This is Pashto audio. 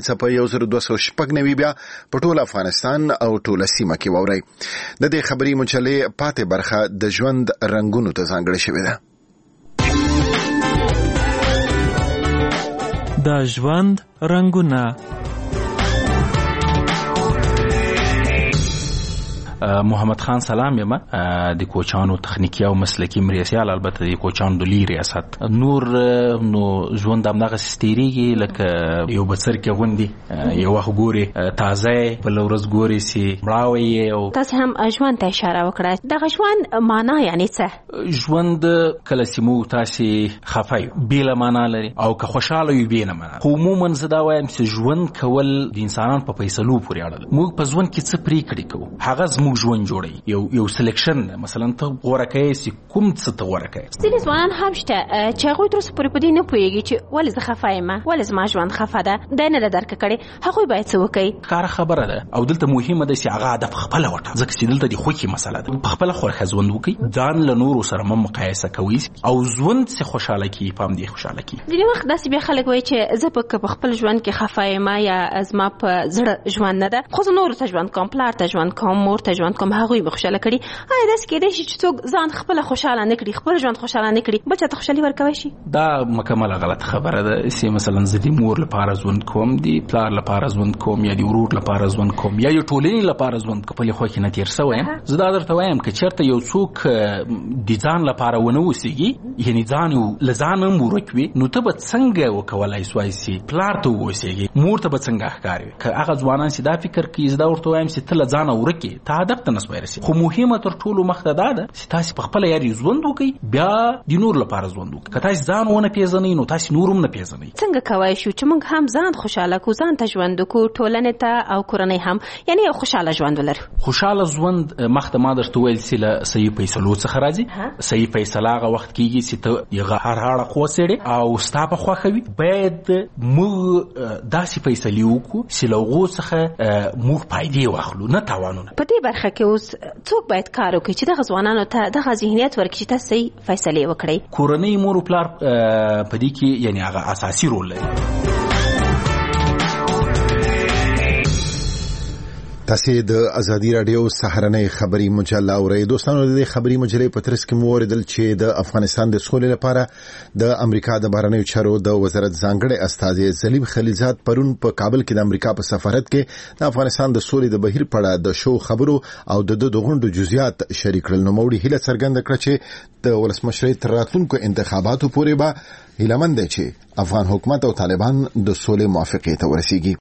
څپه 1290 بیا په ټول افغانستان او ټول سیمه کې واوري. د دې خبري مجلې پاتې برخه د ژوند رنگونو ته ځانګړې شوې ده. د ژوند رنگونه. محمد خان سلام یم د کوچانو تخنیکی او مسلکی مریسیال البته د کوچانو د لی ریاست نور نو ژوند همدغه ستیریږي لکه یو بڅر کې غوندي یو وخت ګوري تازه بل ورځ ګوري سي مړاوي او تاسو هم ژوند ته اشاره وکړه. د ژوند معنا یعنی څه؟ ژوند کله چې مو تاسو خفای بیل معنا لري او که خوشاله وي بینه معنا. عموما زدا وایم چې ژوند کول د انسانانو په فیصلو پورې اړه لري. موږ په ژوند کې څه پریکړې کوو هغه موږ ژوند جوړي یو سلیکشن مثلا ته غوړه کوي چې کوم څه ته غوړه کوي. ځینې ځوانان هم شته چې هغوی تر اوسه پورې په دې نه پوهېږي چې ولې زه خفه یم ولې زما ژوند خفه ده دی نه ده درک کړې. هغوی باید څه وکړي؟ ښکاره خبره ده او دلته مهمه ده چې هغه هدف خپله وټاکي ځکه چې دلته د خوښۍ مسله ده. په خپله خوښه ژوند وکړي ځان له نورو سره مه مقایسه کوئ او ژوند چې خوشحاله کړي په همدې خوشحاله کړي. ځینې وخت داسې بیا خلک وایي چې زه په خپل ژوند کې خفه یم یا زما په زړه ژوند نه ده خو زه نورو ته ژوند کوم پلار ته ژوند کوم مور ته ژوند کوم هغوی به خوشحاله کړي. آیا داسې کېدای شي چې څوک ځان خپله خوشحاله نه کړي خپل ژوند خوشحاله نه کړي بل چا ته خوشحالي ورکوی شي؟ دا مکمله غلط خبره ده چې مثلا زه د مور لپاره ژوند کوم د پلار لپاره ژوند کوم یا د ورور لپاره ژوند کوم یا د ټولنې لپاره ژوند کوم خپلې خوښې نه تېر شوی یم. زه دا درته وایم که چېرته یو څوک د ځان لپاره ونه اوسېږي یعنې ځان له ځان هم ورک وي نو ته به څنګه وکولی سوای چې پلار ته واوسېږي مور ته به څنګه ښکار وي. که هغه ځوانان چې دا فکر کوي زه دا ورته وایم چې ته له ځانه ورک یې ته هدف ته نسوای رسېدی. خو مهمه تر ټولو مخته دا ده چې تاسو په خپل یاري ژوند وکړئ بیا د نور لپاره ژوند وکړئ. که تاسو ځان ونه پیژنئ نو تاسو نور هم نه پیژنئ. څنګه کوای شو چې موږ هم ځان خوشاله کو ځان ته ژوند وکړو ټولنې ته او کورنۍ هم یعنی یو خوشاله ژوند ولرو؟ خوشاله ژوند مخته ما درته ویل چې له صحیح فیصلو څخه راځي. صحیح فیصله هغه وخت کېږي چې ته یې هر اړخ وڅېړې او ستا په خوښه وي. باید موږ داسې فیصلې وکړو چې له هغو څخه موږ فایدې واخلو نه تاوانونه. په دې برخه کې اوس څوک باید کار وکړي چې دغه ځوانانو ته دغه ذهنیت ورکړي چې تاسو صحیح فیصلې وکړئ؟ کورنۍ مور او پلار په دې کې یعنی هغه اساسي رول لري. تاسو د ازادي رادیو سهارنۍ خبري مجله اورئ. دوستانو د خبري مجلې په ترڅ کې مو اوریدل چې د افغانستان د سولې لپاره د امریکا د بهرنیو چارو د وزارت ځانګړي استازي زلیب خلیلزاد پرون په کابل کې د امریکا په سفارت کې د افغانستان د سولې د بهیر په اړه د شو خبرو او د غونډو جزئیات شریک کړل. نو موړي هیله څرګنده کړه چې د ولسمشرۍ تر راتلونکو انتخاباتو پورې به هیلمن دی چې افغان حکومت او طالبان د سولې موافقې ته ورسیږي.